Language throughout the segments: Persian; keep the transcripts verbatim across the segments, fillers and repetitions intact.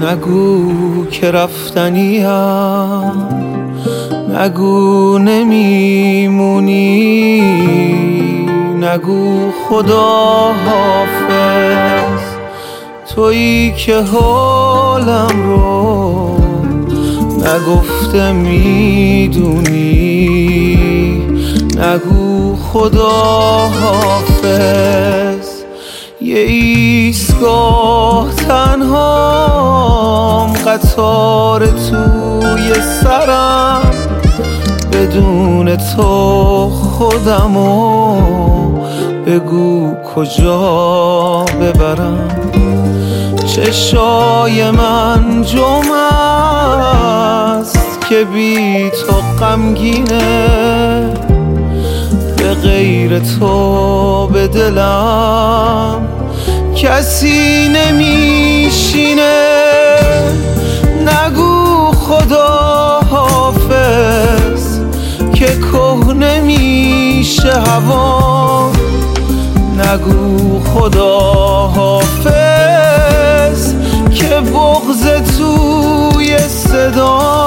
نگو که رفتنیم، نگو نمیمونی، نگو خدا حافظ. تویی که حالم رو نگفته میدونی، نگو خدا حافظ. یه ایستگاه تنهام، قطار توی سرم، بدون تو خودمو بگو کجا ببرم. چشای من جمع است که بی تو غمگینه، به غیر تو به دلم کسی نمیشینه. نگو خدا حافظ که کهنه میشه هوا، نگو خدا حافظ که بغض توی صدا.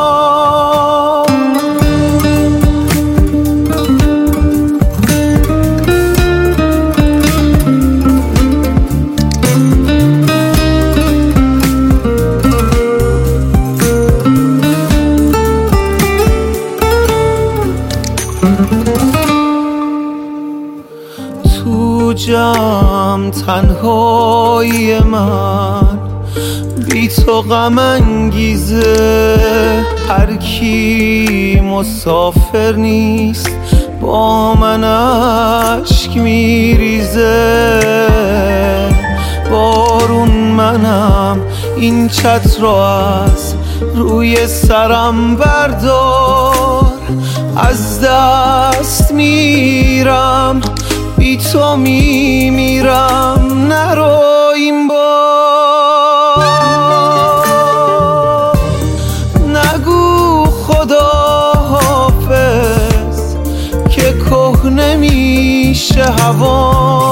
تو جمع تنهایی من بی تو غم انگیزه، هر کی مسافر نیست با من اشک میریزه. بارون منم، این چتر رو از روی سرم بردار، از دست میرم بی تو میمیرم، نرو این بار. نگو خدا حافظ که کهنه میشه هوا،